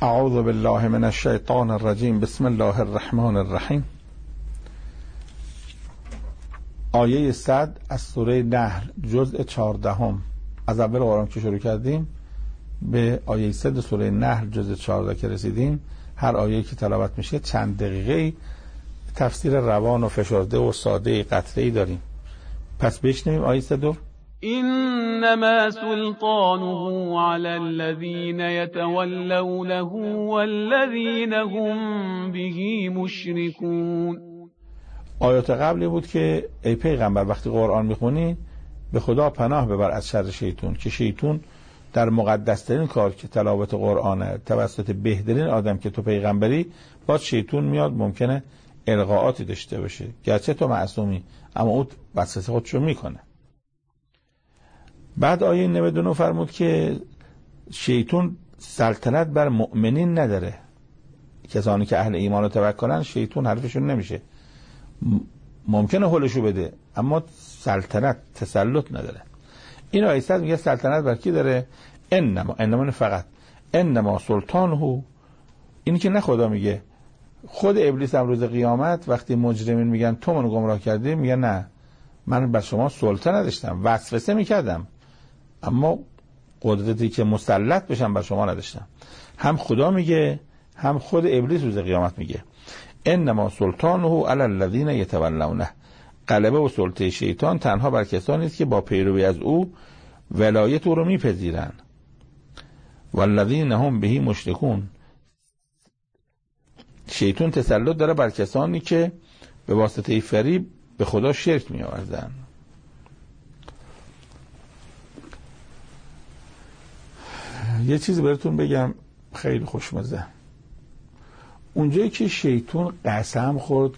اعوذ بالله من الشیطان الرجیم. بسم الله الرحمن الرحیم. آیه 100 از سوره نحل جزء 14 از اول قرآن که شروع کردیم به آیه 100 سوره نحل جزء 14 که رسیدیم، هر آیه که تلاوت میشه چند دقیقه تفسیر روان و فشرده و ساده قطعه‌ای داریم. پس بشنویم آیه 100. إنما سلطانه على الذين يتولونه والذين هم به مشركون. آیات قبلی بود که ای پیغمبر وقتی قرآن میخونی به خدا پناه ببر از شر شیطون، که شیطون در مقدسترین کار که تلاوت قرآنه توسط بهترین آدم که تو پیغمبری، باز شیطون میاد ممکنه القاءاتی داشته باشه، گرچه تو معصومی اما او وسوسه خودشو میکنه. بعد آیه 99 فرمود که شیطون سلطنت بر مؤمنین نداره، کسانی که اهل ایمان و توکلن شیطون حرفشون نمیشه، ممکنه حلشو بده اما سلطنت تسلط نداره. این آیه 100 میگه سلطنت بر کی داره؟ انما فقط انما سلطانه، این که نه خدا میگه، خود ابلیس هم روز قیامت وقتی مجرمین میگن تو منو گمراه کردی، میگه نه من بر شما سلطه نداشتم، وسوسه میکردم اما قدرتی که مسلط بشم بر شما نداشتم. هم خدا میگه هم خود ابلیس روز قیامت میگه انما سلطانه علی الذین یتولونه، غلبه و سلطه شیطان تنها بر کسانی است که با پیروی از او ولایت او رو میپذیرن. والذین هم به مشرکون، شیطان تسلط داره بر کسانی که به واسطه فریب به خدا شرک میآوردن. یه چیزی براتون بگم خیلی خوشمزه. اونجایی که شیطان قسم خورد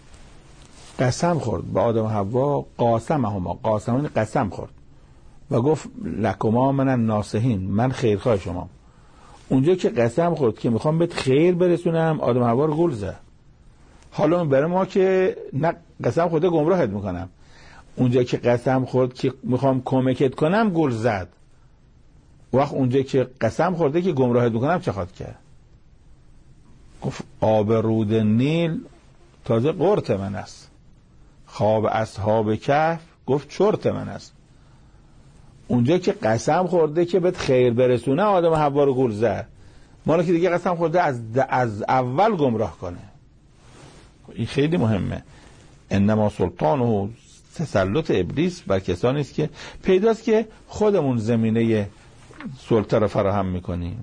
به آدم و حوا، قسم خورد و گفت لکما من الناصحین، من خیرخواه شما. اونجایی که قسم خورد که میخوام بهت خیر برسونم، آدم و حوا رو گول زد. حالا برای ما که نه قسم خورده گمراهت میکنم، اونجایی که قسم خورد که میخوام کمکت کنم گول زد. وقت اونجایی که قسم خورده که گمراهت میکنم چه خواهد کرد؟ گفت آب رود نیل تازه قرط من است، خواب اصحاب کهف گفت چرت من است. اونجا که قسم خورده که بهت خیر برسونه آدم و حوا رو گول زد، مالا که دیگه قسم خورده از اول گمراه کنه. این خیلی مهمه. انما سلطانه، تسلط ابلیس بر کسانی است که پیداست که خودمون زمینه سلطه رو فراهم میکنیم.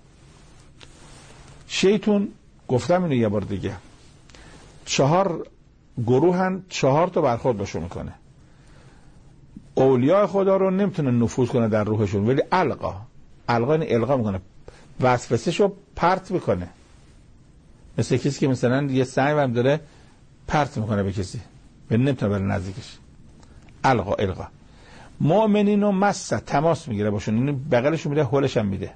شیطان گفتم اینو یه بار دیگه، 4 گروهن، 4 تا برخورد باشون میکنه. اولیاء خدا رو نمیتونه نفوذ کنه در روحشون، ولی القا یعنی القا میکنه، وسوسه‌شو پرت میکنه. مثل کسی که مثلا یه سنگ هم داره پرت میکنه به کسی، ولی نمیتونه بره نزدیکش. القا مؤمنین و مسه، تماس میگیره باشون، اینو بغلشون میده، هولش هم میده.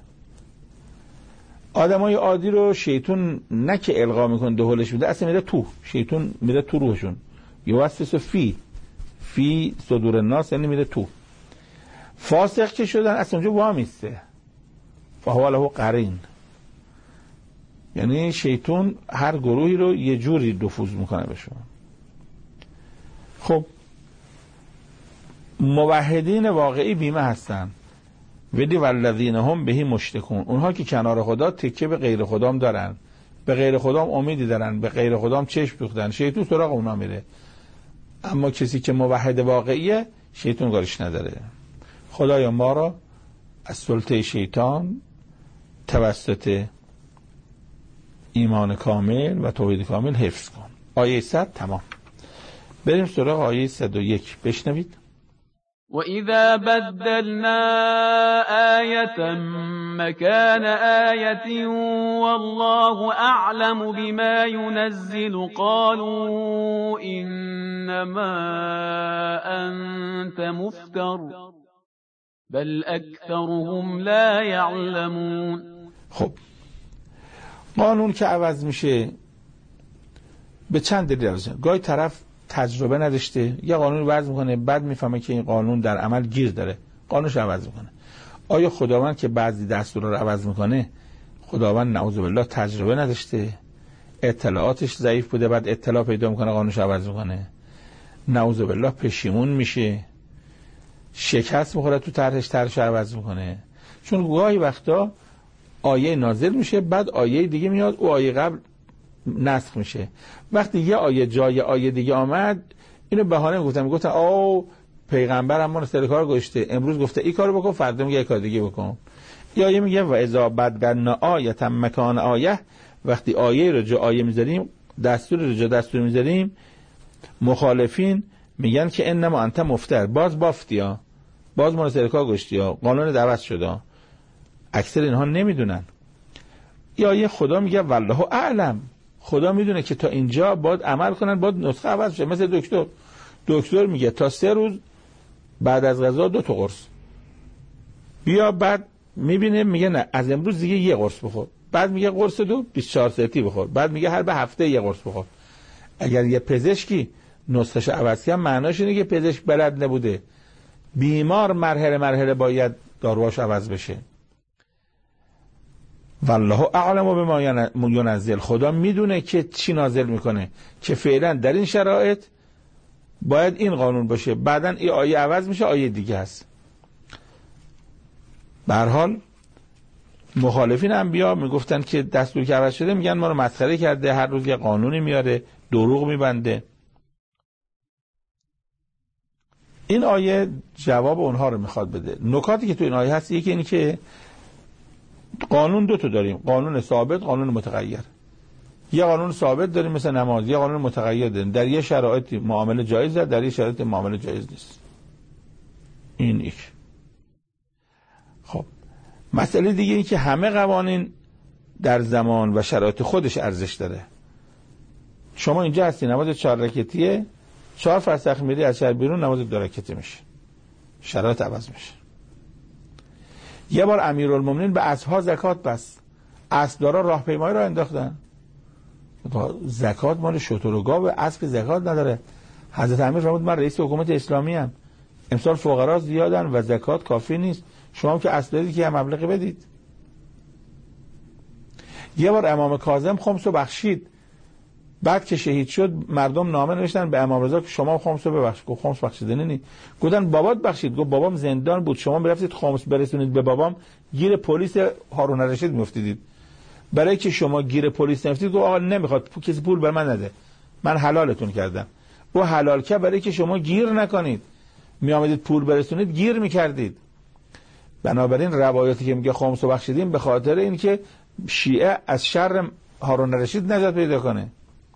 آدمای عادی رو شیطان نه که القا میکنه ده هولش میده، اصلا میده تو، شیطان میده تو روحشون. یوسوس فی صدور الناس، یعنی میده تو. فاسق که شدن اصلا اونجا وامیسته، فهو له قرین، یعنی شیطان هر گروهی رو یه جوری نفوذ میکنه بهشون. خب موحدین واقعی بیمه هستن، ولی والذین هم به مشرکون، اونها که کنار خدا تکیه به غیر خدام دارن، به غیر خدام امیدی دارن، به غیر خدام چشم دوختن، شیطان سراغ اونا میره. اما کسی که موحد واقعیه شیطان کارش نداره. خدایا ما را از سلطه شیطان توسط ایمان کامل و توحید کامل حفظ کن. آیه 100 تمام. بریم سراغ آیه 101 بشنوید. وَإِذَا بَدَّلْنَا آيَةً مَكَانَ آيَةٍ وَاللَّهُ أَعْلَمُ بِمَا يُنَزِّلُ قَالُوا إِنَّمَا أَنْتَ مُفْتَرٍ بَلْ أَكْثَرُهُمْ لَا يَعْلَمُونَ. خب قانون که عوض میشه به چند دلیل عوض میشه. گاهی طرف تجربه نداشته، یه قانون وضع میکنه، بعد میفهمه که این قانون در عمل گیر داره، قانونش عوض میکنه. آیا خداوند که بعضی دستورا رو عوض میکنه خداوند نعوذ بالله تجربه نداشته، اطلاعاتش ضعیف بوده، بعد اطلاع پیدا میکنه قانونش عوض میکنه، نعوذ بالله پشیمون میشه، شکست میخوره تو طرحش عوض میکنه. چون گاهی وقتا آیه نازل میشه، بعد آیه دیگه میاد، او آیه قبل نسخ میشه. وقتی یه آیه جای آیه دیگه آمد، اینو بهانه میگفتن او پیغمبر ما رو سر کار گذاشته، امروز گفته این کارو بکن، فردا میگه کار دیگه بکن. یا آیه میگه و اذا بدلنا آیه مکان آیه، وقتی آیه رو جا آیه میذاریم، دستور رو جا دستور میذاریم، مخالفین میگن که انما انت مفتر، باز بافتیا، باز ما رو سر کار گذاشتی، قانون دعوت شده. اکثر اینها نمیدونن. یا آیه خدا میگه والله اعلم، خدا میدونه که تا اینجا باید عمل کنن، باید نسخه عوض شه. مثل دکتر میگه تا 3 روز بعد از غذا 2 تا قرص بیا، بعد میبینه میگه نه از امروز دیگه 1 قرص بخور، بعد میگه قرص 2 24 ساعتی بخور، بعد میگه هر به هفته 1 قرص بخور. اگر یه پزشکی نسخه‌ش عوض کنه، معناش اینه که پزشک بلد نبوده، بیمار مرحله باید داروهاش عوض بشه. والله اعلم بما ینزل، خدا میدونه که چی نازل میکنه، که فعلا در این شرایط باید این قانون باشه، بعدن این آیه عوض میشه، آیه دیگه هست. به هر حال مخالفین انبیا میگفتن که دستور که عوض شده، میگن ما رو مسخره کرده، هر روز یه قانونی میاره، دروغ میبنده. این آیه جواب اونها رو میخواد بده. نکاتی که تو این آیه هست، یکی اینی که قانون 2 تا داریم، قانون ثابت، قانون متغیر. یه قانون ثابت داریم مثل نماز، یه قانون متغیر داریم، در یه شرایط معامله جایزه، در یه شرایط معامله جایز نیست. این یک. خب مسئله دیگه این که همه قوانین در زمان و شرایط خودش ارزش داره. شما اینجا هستی، نماز 4 رکعتیه، 4 فرسخ میری از شهر بیرون، نماز 2 رکعتی میشه، شرایط عوض میشه. یه بار امیرالمومنین به اسب‌ها زکات بس، اسبدارا راهپیمایی را انداختن، زکات مال شتر و گاو، اسب زکات نداره. حضرت امیر فرمود من رئیس حکومت اسلامی ام، امسال فقرا زیادن و زکات کافی نیست، شما که اسب دارید که یه مبلغی بدید. یه بار امام کاظم خمس رو بخشید، بعد که شهید شد مردم نامه نوشتن به امام رضا که شما خمس رو ببخشید. گفت خمس بخشیدنی نیست. گفتن بابات بخشید. گفت بابام زندان بود، شما برفتید خمس برسونید به بابام، گیر پلیس هارون الرشید میافتیدید. برای که شما گیر پلیس نفتید، گفت آقا نمیخواد کسی پول بر من نده، من حلالتون کردم. او حلال که برای که شما گیر نکنید، میآمدید پول برسونید گیر میکردید. بنابراین روایاتی که میگه خمس رو بخشیدیم به خاطر این که شیعه از شر هارون الرشید نجات پیدا کنه.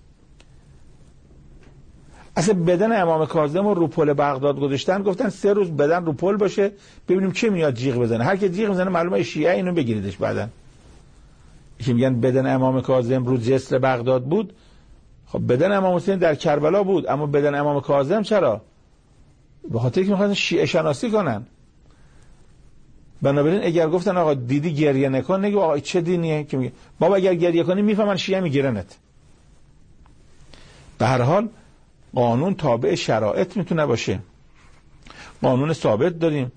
اصلا بدن امام کاظم رو پل بغداد گذاشتن، گفتن 3 روز بدن رو پل باشه ببینیم چه میاد جیغ بزنه، هر کی جیغ میزنه معلومه شیعه اینو بگیریدش. بعدن که میگن بدن امام کاظم رو جسر بغداد بود، خب بدن امام حسین در کربلا بود، اما بدن امام کاظم چرا؟ به خاطر که میخواستن شیعه شناسی کنن. بنابراین اگر گفتن آقا دیدی گریه نکن، نگو آقا چه دینیه که میگه بابا اگر گریه کنی میفهمن شیعه میگیرنت. به هر حال قانون تابع شرایط میتونه باشه. قانون ثابت داریم،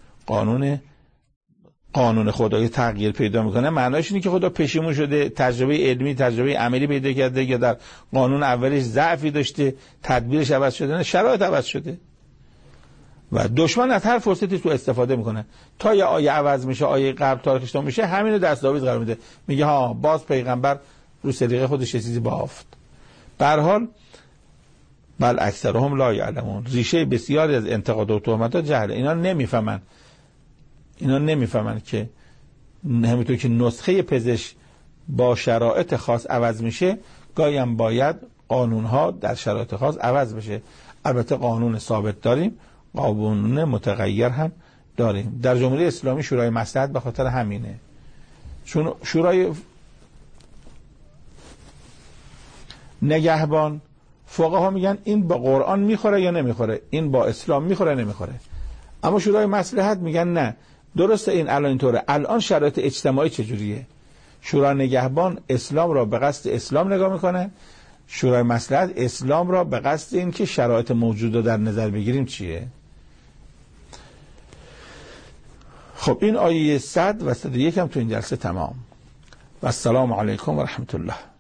قانون خدایی تغییر پیدا میکنه، معناش اینه که خدا پشیمون شده، تجربه علمی تجربه عملی پیدا کرده، یا در قانون اولش ضعفی داشته تدبیرش عوض شده، نه شرایط عوض شده. و دشمن از هر فرصتی تو استفاده میکنه تا یه آیه عوض میشه، آیه قبل تاریخش میشه، همینو دست آویز قرار میده، میگه ها باز پیغمبر رو سلیقه خودش چیزی بافت. به هر حال بل اکثرهم لا یعلمون، ریشه بسیاری از انتقادات و تهمتات جهل. اینا نمیفهمن که همینطور که نسخه پزشک با شرایط خاص عوض میشه، گاهی هم باید قانونها در شرایط خاص عوض بشه. البته قانون ثابت داریم، قانون متغیر هم داریم. در جمهوری اسلامی شورای مصلحت به خاطر همینه، چون شورای نگهبان فقها میگن این با قرآن میخوره یا نمیخوره، این با اسلام میخوره یا نمیخوره. اما شورای مصلحت میگن نه، درسته این الان اینطوره، الان شرایط اجتماعی چجوریه. شورای نگهبان اسلام را به قصد اسلام نگاه میکنه، شورای مصلحت اسلام را به قصد این که شرایط موجوده در نظر بگیریم چیه. خب این آیه 100 و 101 هم تو این جلسه تمام. و السلام علیکم و رحمت الله.